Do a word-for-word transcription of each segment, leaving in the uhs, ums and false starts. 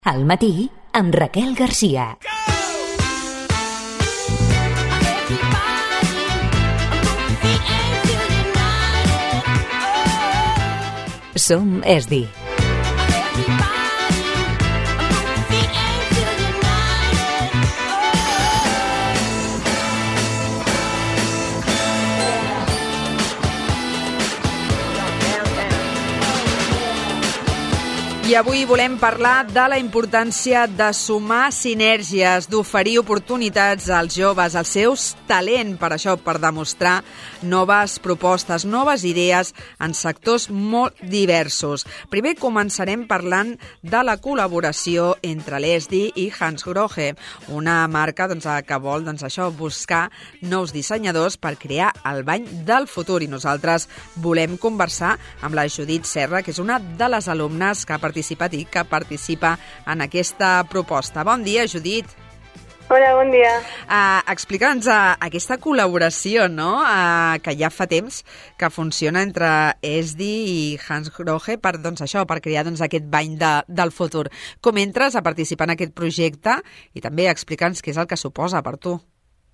Al matí, amb Raquel Garcia. Som E S D I. I avui volem parlar de la importància de sumar sinergies, d'oferir oportunitats als joves, als seus talent, per això, per demostrar noves propostes, noves idees en sectors molt diversos. Primer començarem parlant de la col·laboració entre l'E S D I i Hansgrohe, una marca doncs, que vol doncs, això buscar nous dissenyadors per crear el bany del futur. I nosaltres volem conversar amb la Judit Serra, que és una de les alumnes que ha participat participat i que participa en aquesta proposta. Bon dia, Judit. Hola, bon dia. Uh, Explica'ns uh, aquesta col·laboració, no?, uh, que ja fa temps que funciona entre E S D I i Hansgrohe per, doncs, això, per crear doncs, aquest bany de, del futur. Com entres a participar en aquest projecte i també explica'ns què és el que suposa per tu.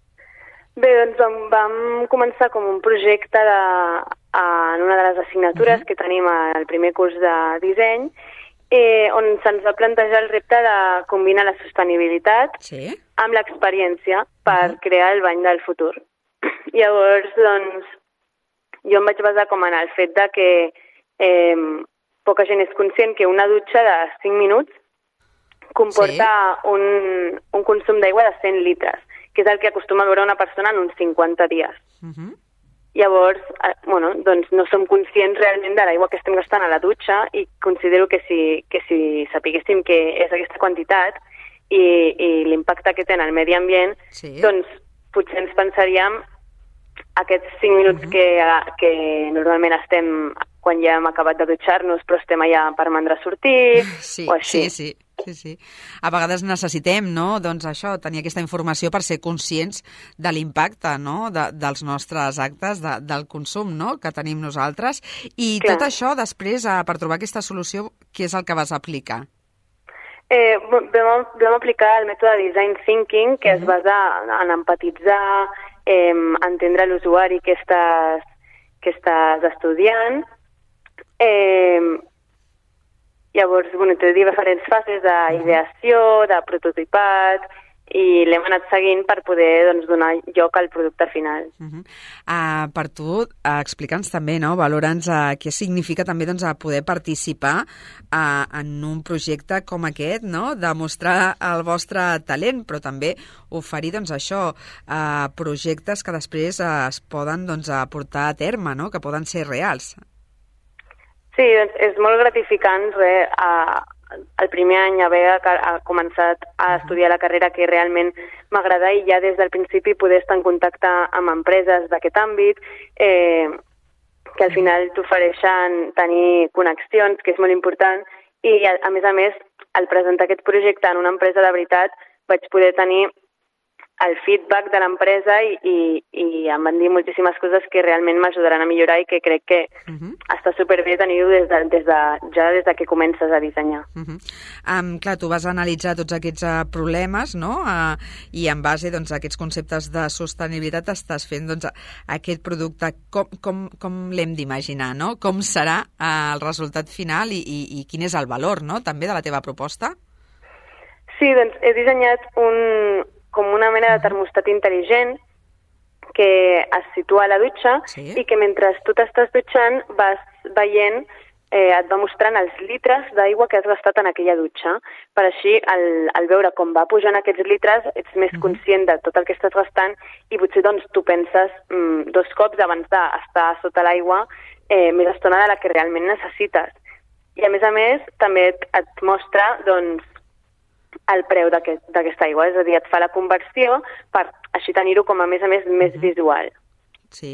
Bé, doncs vam, vam començar com un projecte de, en una de les assignatures uh-huh. que tenim al primer curs de disseny, Eh, on se'ns va plantejar el repte de combinar la sostenibilitat sí. amb l'experiència per uh-huh. crear el bany del futur. Llavors, doncs, jo em vaig basar com en el fet de que eh, poca gent és conscient que una dutxa de cinc minuts comporta sí. un, un consum d'aigua de cent litres, que és el que acostuma a veure una persona en uns cinquanta dies. Uh-huh. Llavors, eh, bueno, doncs no som conscients realment de l'aigua que estem gastant a la dutxa i considero que si, que si sapiguéssim que és aquesta quantitat i, i l'impacte que té en el medi ambient, sí. doncs potser ens pensaríem aquests cinc minuts uh-huh. que, que normalment estem quan ja hem acabat de dutxar-nos però estem allà per mandra a sortir sí, o així. Sí, sí. Sí, sí. A vegades necessitem, no?, doncs això, tenir aquesta informació per ser conscients de l'impacte, no?, de, dels nostres actes, de, del consum, no?, que tenim nosaltres. I Clar. Tot això, després, eh, per trobar aquesta solució, què és el que vas aplicar? Eh, vam, vam aplicar el mètode Design Thinking, que uh-huh. es basa en empatitzar, eh, entendre l'usuari que estàs, que estàs estudiant. Eh, Llavors, bueno, té diferents fases d'ideació, de prototipat, i l'hem anat seguint per poder doncs, donar lloc al producte final. Uh-huh. Uh, per tu, uh, explica'ns també, no?, valora'ns uh, què significa també doncs, poder participar uh, en un projecte com aquest, no?, demostrar el vostre talent, però també oferir doncs, això, uh, projectes que després uh, es poden doncs, portar a terme, no?, que poden ser reals. Sí, doncs és molt gratificant re, a, el primer any haver a, començat a estudiar la carrera que realment m'agrada i ja des del principi poder estar en contacte amb empreses d'aquest àmbit, eh, que al final t'ofereixen tenir connexions, que és molt important, i a, a més a més, al presentar aquest projecte en una empresa de veritat vaig poder tenir el feedback de l'empresa i, i, i em van dir moltíssimes coses que realment m'ajudaran a millorar i que crec que uh-huh. està superbé tenir-ho des de, des de, ja des de que comences a dissenyar. Uh-huh. Um, clar, tu vas analitzar tots aquests uh, problemes, no?, uh, i en base doncs, a aquests conceptes de sostenibilitat estàs fent doncs, aquest producte. Com, com, com l'hem d'imaginar, no?, com serà uh, el resultat final i, i, i quin és el valor, no?, també de la teva proposta? Sí, doncs he dissenyat un com una mena de termostat intel·ligent que es situa a la dutxa sí. i que mentre tu t'estàs dutxant vas veient, eh, et va mostrant els litres d'aigua que has gastat en aquella dutxa. Per així, al, al veure com va pujant aquests litres, ets més uh-huh. conscient de tot el que estàs gastant i potser doncs, tu penses mm, dos cops abans d'estar sota l'aigua eh, més estona de la que realment necessites. I a més a més, també et, et mostra doncs, el preu d'aquesta aquest, aigua, és a dir, et fa la conversió per així tenir-ho com a més a més més uh-huh. visual. Sí,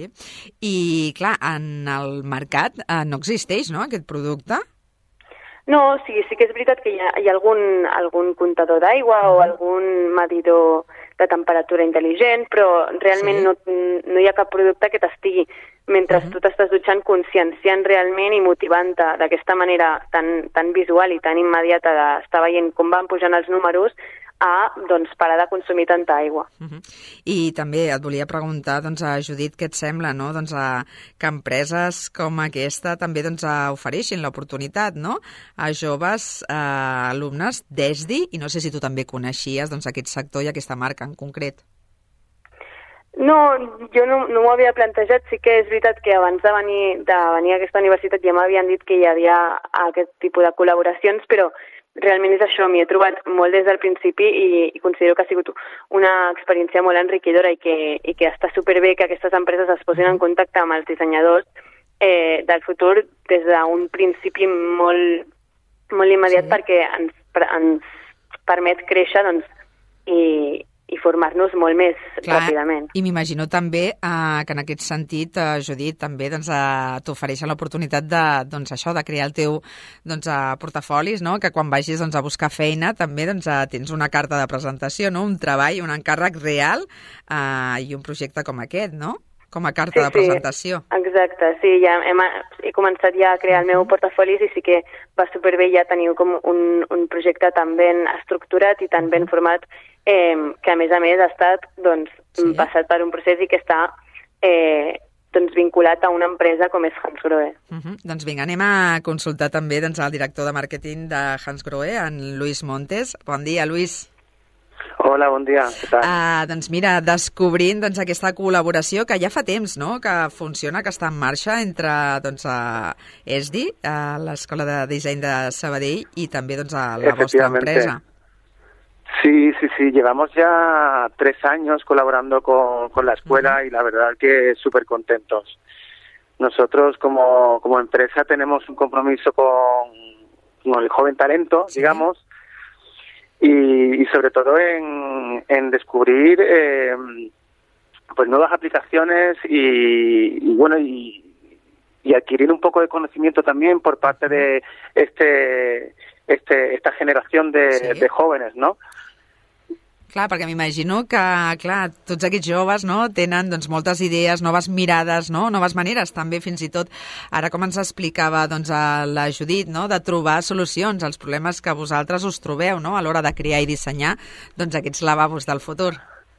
i clar, en el mercat eh, no existeix, no?, aquest producte? No, sí, sí que és veritat que hi ha, hi ha algun, algun comptador d'aigua uh-huh. o algun medidor de temperatura intel·ligent, però realment sí. no, no hi ha cap producte que t'estigui, mentre uh-huh. tu t'estàs dutxant, conscienciant realment i motivant-te d'aquesta manera tan, tan visual i tan immediata d'estar veient com van pujant els números, a doncs, parar de consumir tanta aigua. Uh-huh. I també et volia preguntar, doncs, a Judit, què et sembla, no? Doncs, a, que empreses com aquesta també doncs, a ofereixin l'oportunitat, no? A joves eh, alumnes d'E S D I, i no sé si tu també coneixies doncs, aquest sector i aquesta marca en concret. No, jo no, no m'ho havia plantejat. Sí que és veritat que abans de venir, de venir a aquesta universitat ja m'havien dit que hi havia aquest tipus de col·laboracions, però realment és això, m'hi he trobat molt des del principi i, i considero que ha sigut una experiència molt enriquidora i que, i que està superbé que aquestes empreses es posin en contacte amb els dissenyadors eh, del futur des d'un principi molt, molt immediat, sí. perquè ens, ens permet créixer doncs, i, i formar-nos molt més Clar, ràpidament. I m'imagino també eh, que en aquest sentit, eh, Judit, també doncs, eh, t'ofereixen l'oportunitat de, doncs, això, de crear el teu doncs, eh, portafolis, no? Que quan vagis doncs, a buscar feina també doncs, eh, tens una carta de presentació, no? Un treball, un encàrrec real eh, i un projecte com aquest, no? Com a carta sí, de presentació. Sí, exacte, sí, ja hem, he començat ja a crear el meu portafolis i sí que va superbé ja tenir com un, un projecte tan ben estructurat i tan ben format eh, que a més a més ha estat doncs, sí. passat per un procés i que està eh, doncs, vinculat a una empresa com és Hansgrohe. Uh-huh. Doncs vinga, anem a consultar també doncs, el director de màrqueting de Hansgrohe, en Luis Montes. Bon dia, Luis. Hola, bon dia. Què tal? Uh, doncs mira, descobrint doncs, aquesta col·laboració que ja fa temps no? que funciona, que està en marxa entre doncs, a E S D I, a l'Escola de Disseny de Sabadell i també doncs, a la vostra empresa. Sí, sí, sí. Llevamos ya tres años colaborando con, con la escuela uh-huh. y la verdad que súper contentos. Nosotros como, como empresa tenemos un compromiso con, con el joven talento, sí. digamos, Y, y sobre todo en, en descubrir eh, pues nuevas aplicaciones y, y bueno y, y adquirir un poco de conocimiento también por parte de este este esta generación de, sí. de jóvenes, ¿no? Clar, perquè m'imagino que, clar, tots aquests joves no, tenen doncs, moltes idees, noves mirades, no, noves maneres, també fins i tot, ara com ens explicava doncs, a la Judit, no, de trobar solucions als problemes que vosaltres us trobeu no, a l'hora de crear i dissenyar doncs, aquests lavabos del futur.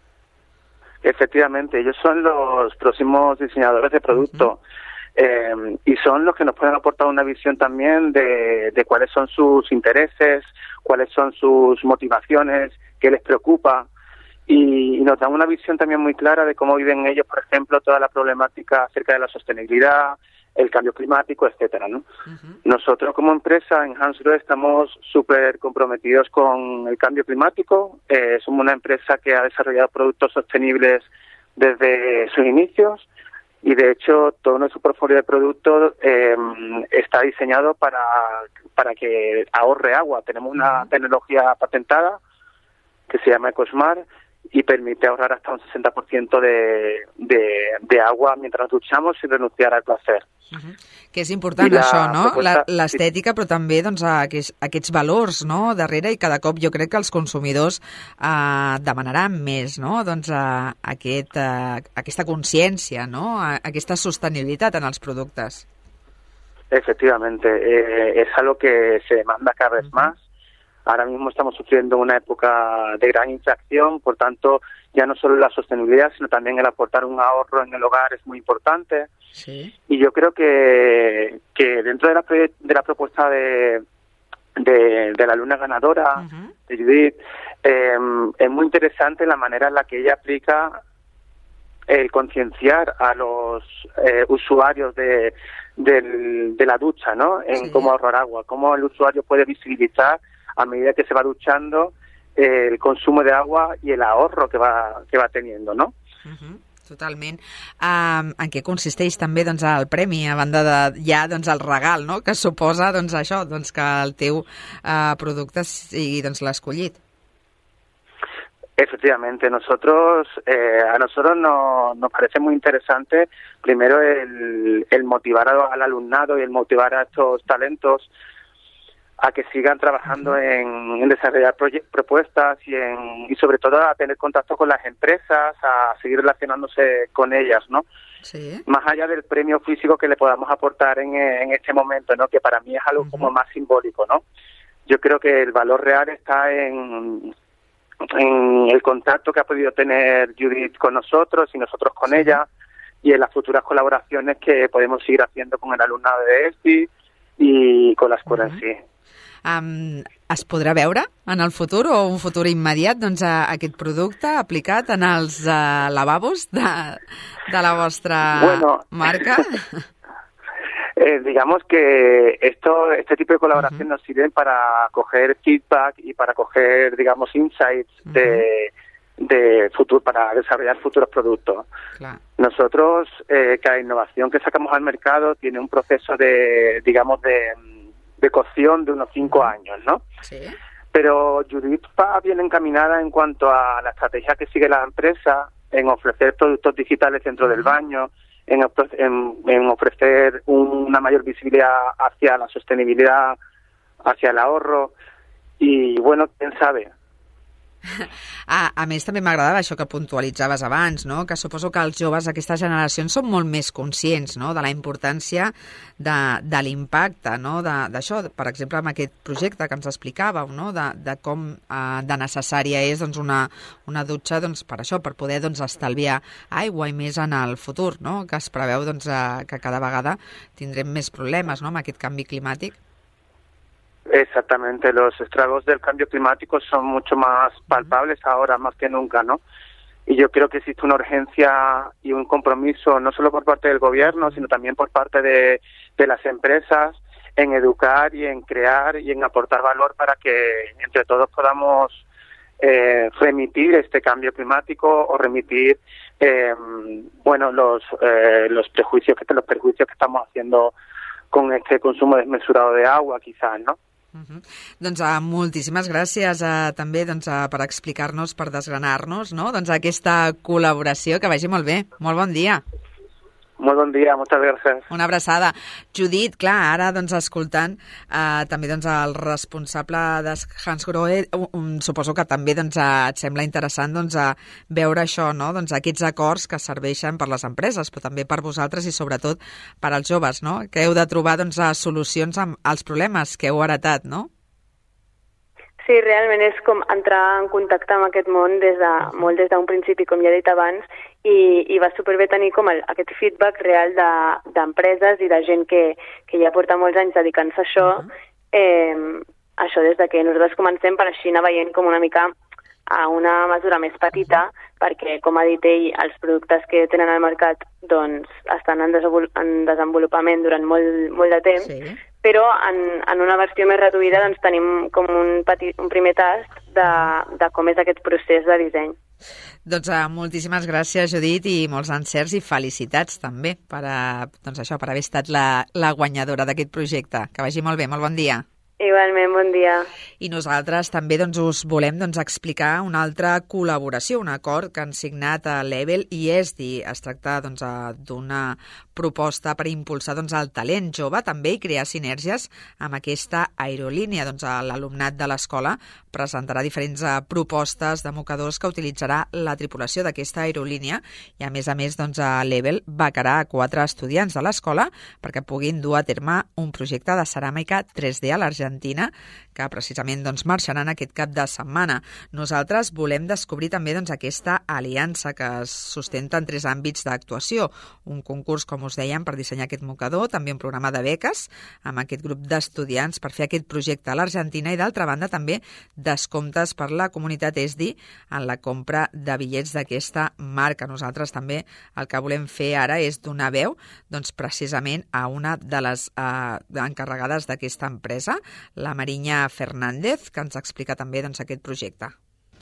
Efectivamente, ellos son los próximos diseñadores de producto. Uh-huh. Eh, y son los que nos pueden aportar una visión también de, de cuáles son sus intereses, cuáles son sus motivaciones, qué les preocupa y, y nos dan una visión también muy clara de cómo viven ellos, por ejemplo, toda la problemática acerca de la sostenibilidad, el cambio climático, etcétera, ¿no? Uh-huh. Nosotros como empresa en Hansgrohe estamos súper comprometidos con el cambio climático. Eh, somos una empresa que ha desarrollado productos sostenibles desde sus inicios. Y de hecho todo nuestro portfolio de productos eh, está diseñado para, para que ahorre agua. Tenemos una tecnología patentada que se llama EcoSmart y permite ahorrar hasta un sesenta por ciento de, de, de agua mientras nos duchamos sin renunciar al placer. Uh-huh. Que és important la això, no? Propuesta, l'estètica, sí. Però també doncs, aquests, aquests valors no? darrere i cada cop jo crec que els consumidors eh, demanaran més, no? Doncs, eh, aquest, eh, aquesta consciència, no? Aquesta sostenibilitat en els productes. Efectivamente, eh, es algo que se demanda cada vez uh-huh. más. Ahora mismo estamos sufriendo una época de gran inflación, por tanto, ya no solo la sostenibilidad, sino también el aportar un ahorro en el hogar es muy importante. Sí. Y yo creo que, que dentro de la, de la propuesta de, de, de la alumna ganadora, uh-huh. de Judith, eh, es muy interesante la manera en la que ella aplica el concienciar a los eh, usuarios de, de, de la ducha, ¿no? En sí. cómo ahorrar agua, cómo el usuario puede visibilizar a medida que se va duchando eh, el consumo de agua y el ahorro que va, que va teniendo, ¿no? Uh-huh. Totalment. Um, en què consisteix també doncs, el premi, a banda de ja doncs, el regal, no? Que suposa doncs, això, doncs, que el teu uh, producte sigui doncs, l'escollit? Efectivamente, nosotros eh, a nosotros no, nos parece muy interesante primero el, el motivar al alumnado y el motivar a estos talentos a que sigan trabajando en, en desarrollar propuestas y, en, y sobre todo a tener contacto con las empresas, a seguir relacionándose con ellas, ¿no? Sí. Más allá del premio físico que le podamos aportar en, en este momento, ¿no? Que para mí es algo uh-huh. como más simbólico, ¿no? Yo creo que el valor real está en, en el contacto que ha podido tener Judith con nosotros y nosotros con sí. ella, y en las futuras colaboraciones que podemos seguir haciendo con el alumnado de ESDI y con l'escola uh-huh. en si. Um, es podrà veure en el futur o un futur immediat doncs, a, aquest producte aplicat en els uh, lavabos de, de la vostra bueno, marca? eh, digamos que esto, este tipo de colaboración uh-huh. nos sirven para coger feedback y para coger, digamos, insights uh-huh. de, de futuro, para desarrollar futuros productos. Claro. Nosotros, eh, cada innovación que sacamos al mercado tiene un proceso de, digamos, de de cocción de unos cinco años, ¿no? Sí. Pero Judith va bien encaminada en cuanto a la estrategia que sigue la empresa en ofrecer productos digitales dentro del baño, en, en, en ofrecer una mayor visibilidad hacia la sostenibilidad, hacia el ahorro, y bueno, quién sabe. A, a més, també m'agradava això que puntualitzaves abans, no? Que suposo que els joves d'aquesta generació són molt més conscients, no? De la importància de, de l'impacte, no? D'això, per exemple, amb aquest projecte que ens explicàveu, no? De, de com eh, de necessària és doncs, una, una dutxa doncs, per això, per poder doncs, estalviar aigua i més en el futur, no? Que es preveu doncs, eh, que cada vegada tindrem més problemes, no? Amb aquest canvi climàtic. Exactamente, los estragos del cambio climático son mucho más palpables ahora más que nunca, ¿no? Y yo creo que existe una urgencia y un compromiso no solo por parte del gobierno, sino también por parte de, de las empresas en educar y en crear y en aportar valor para que entre todos podamos eh, remitir este cambio climático o remitir eh, bueno los eh, los prejuicios que los perjuicios que estamos haciendo con este consumo desmesurado de agua, quizás, ¿no? Uh-huh. Doncs uh, moltíssimes gràcies uh, també doncs, uh, per explicar-nos, per desgranar-nos, no? Doncs aquesta col·laboració, que vagi molt bé. Molt bon dia. Molt bon dia, moltes gràcies. Una abraçada. Judith, clar, ara doncs, escoltant eh, també doncs, el responsable de Hansgrohe, um, suposo que també doncs, et sembla interessant doncs, veure això, no? Doncs, aquests acords que serveixen per les empreses, però també per vosaltres i sobretot per als joves, no? Que heu de trobar doncs, solucions als problemes que heu heretat, no? Sí, realment és com entrar en contacte amb aquest món des de, molt des d'un principi, com ja he dit abans, i, i va superbé tenir com el, aquest feedback real d'empreses de, i de gent que, que ja porta molts anys dedicant-se a això, uh-huh. eh, això des de que nosaltres comencem per així anar veient com una mica a una mesura més petita, uh-huh. perquè, com ha dit ell, els productes que tenen al mercat doncs, estan en, desenvolupament, en desenvolupament durant molt, molt de temps, sí. Però en, en una versió més reduïda doncs, tenim com un, petit, un primer tast de, de com és aquest procés de disseny. Doncs uh, moltíssimes gràcies, Judit, i molts encerts i felicitats també per, a, doncs, això, per haver estat la, la guanyadora d'aquest projecte. Que vagi molt bé, molt bon dia. Igualment, bon dia. I nosaltres també doncs, us volem doncs, explicar una altra col·laboració, un acord que han signat a Level i ESDI. Es tracta doncs, d'una proposta per impulsar doncs, el talent jove també i crear sinergies amb aquesta aerolínia. Doncs, l'alumnat de l'escola presentarà diferents propostes de mocadors que utilitzarà la tripulació d'aquesta aerolínia i, a més a més, doncs, a Level becarà a quatre estudiants de l'escola perquè puguin dur a terme un projecte de ceràmica tres D a l'Argentina que precisament doncs, marxaran aquest cap de setmana. Nosaltres volem descobrir també doncs, aquesta aliança que es sustenta en tres àmbits d'actuació. Un concurs, com us dèiem, per dissenyar aquest mocador, també un programa de beques amb aquest grup d'estudiants per fer aquest projecte a l'Argentina i, d'altra banda, també descomptes per la comunitat ESDI en la compra de bitllets d'aquesta marca. Nosaltres també el que volem fer ara és donar veu doncs, precisament a una de les eh, encarregades d'aquesta empresa, la Marinya Fernández, que ens explica també doncs, aquest projecte.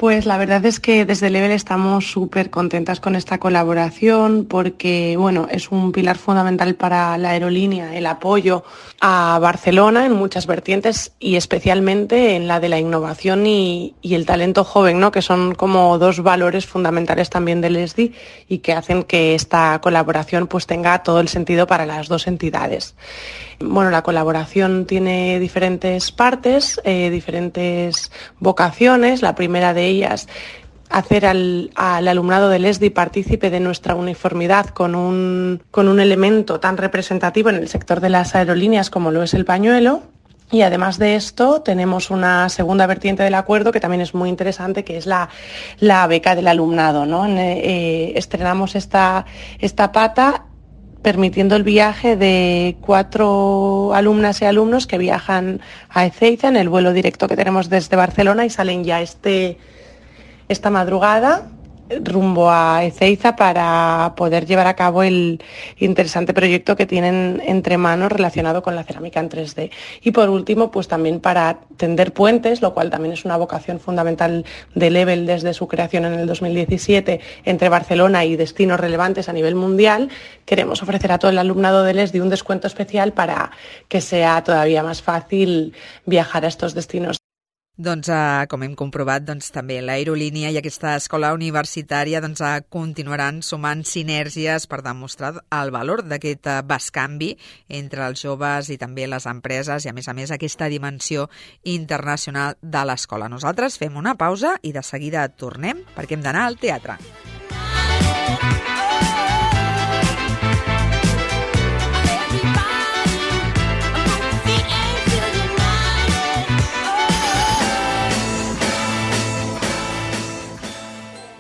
Pues la verdad es que desde Level estamos súper contentas con esta colaboración porque, bueno, es un pilar fundamental para la aerolínea, el apoyo a Barcelona en muchas vertientes y especialmente en la de la innovación y, y el talento joven, ¿no? Que son como dos valores fundamentales también del E S D I y que hacen que esta colaboración pues tenga todo el sentido para las dos entidades. Bueno, la colaboración tiene diferentes partes, eh, diferentes vocaciones. La primera de ellas, hacer al, al alumnado del E S D I partícipe de nuestra uniformidad con un, con un elemento tan representativo en el sector de las aerolíneas como lo es el pañuelo. Y además de esto, tenemos una segunda vertiente del acuerdo que también es muy interesante, que es la, la beca del alumnado, ¿no? Eh, estrenamos esta, esta pata permitiendo el viaje de cuatro alumnas y alumnos que viajan a Ezeiza en el vuelo directo que tenemos desde Barcelona y salen ya este, esta madrugada rumbo a Ezeiza para poder llevar a cabo el interesante proyecto que tienen entre manos relacionado con la cerámica en tres D. Y por último, pues también para tender puentes, lo cual también es una vocación fundamental de Level desde su creación en el dos mil diecisiete entre Barcelona y destinos relevantes a nivel mundial, queremos ofrecer a todo el alumnado del E S D I un descuento especial para que sea todavía más fácil viajar a estos destinos. Doncs, eh, com hem comprovat, doncs, també l'aerolínia i aquesta escola universitària doncs, eh, continuaran sumant sinergies per demostrar el valor d'aquest eh, bescanvi entre els joves i també les empreses i, a més a més, aquesta dimensió internacional de l'escola. Nosaltres fem una pausa i de seguida tornem perquè hem d'anar al teatre.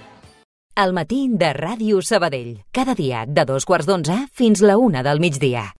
El matí de Ràdio Sabadell. Cada dia de dos quarts d'onze fins la una del migdia.